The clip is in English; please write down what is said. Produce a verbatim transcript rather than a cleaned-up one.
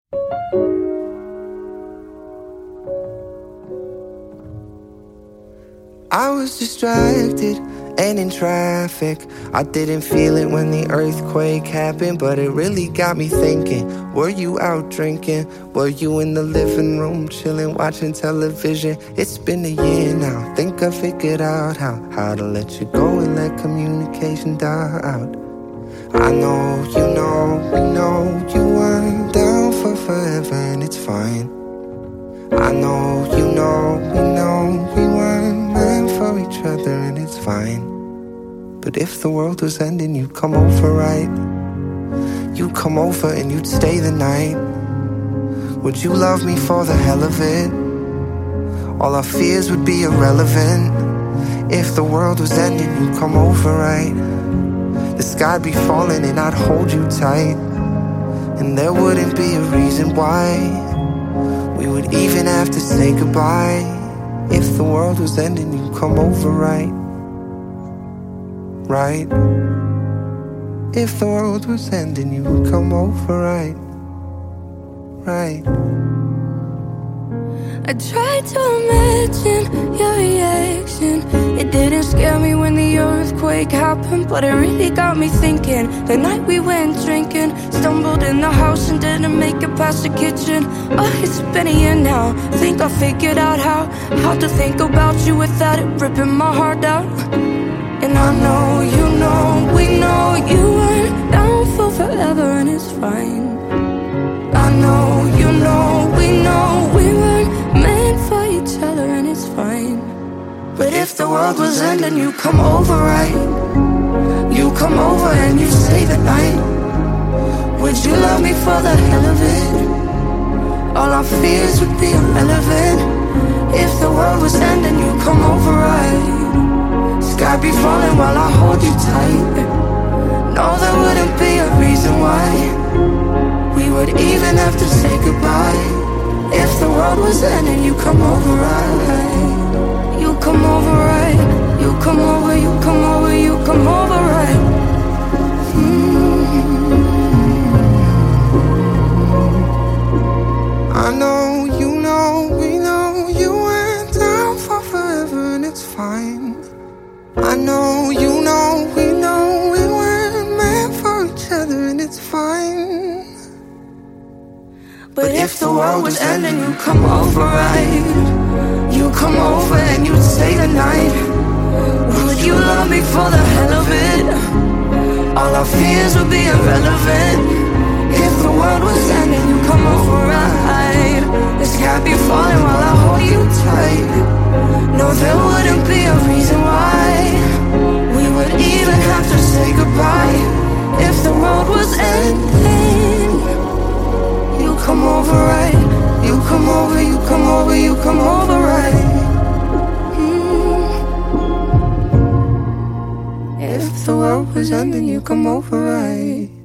I was distracted and in traffic. I didn't feel it when the earthquake happened, but it really got me thinking. Were you out drinking? Were you in the living room chilling, watching television? It's been a year now. Think I figured out how How to let you go and let communication die out. I know, you know, we know you weren't down for forever, and it's fine. I know, you know, we know we weren't meant for each other, and it's fine. But if the world was ending, you'd come over, right? You'd come over and you'd stay the night. Would you love me for the hell of it? All our fears would be irrelevant. If the world was ending, you'd come over, right? The sky'd be falling and I'd hold you tight, and there wouldn't be a reason why we would even have to say goodbye. If the world was ending, you'd come over, right? Right? If the world was ending, you would come over, right? Right? I tried to imagine your reaction. It didn't scare me when the earthquake happened, but it really got me thinking. The night we went drinking, stumbled in the house and didn't make it past the kitchen. Oh, it's been a year now. Think I figured out how How to think about you without it ripping my heart out. And I know, you know, we know you weren't down for forever, and it's fine. I know, you know, we know we weren't meant for each other, and it's fine. But if the world was ending, you come over, right? You come over and you stay the night. Would you love me for the hell of it? All our fears would be irrelevant. If the world was ending, you come over, right? Sky be falling while I hold you tight. No, there wouldn't be a reason why we would even have to say goodbye. If the world was ending, you come over, right? You come over, right? You come over, you come over, you come over, right? Mm-hmm. I know, you know, we know you went down for forever, and it's fine. I know, you know, we know we weren't meant for each other, and it's fine. But if the world was ending, you come over, right? You come over and you'd stay the night. Would you love me for the hell of it? All our fears would be irrelevant. If the world was ending, you come over, right? The sky be falling while I hold you tight. No, there wouldn't be a reason why we would even have to say goodbye. If the world was ending, you come over, right? You come over, you come over, you come over, right? Mm. If the world was ending, you come over, right?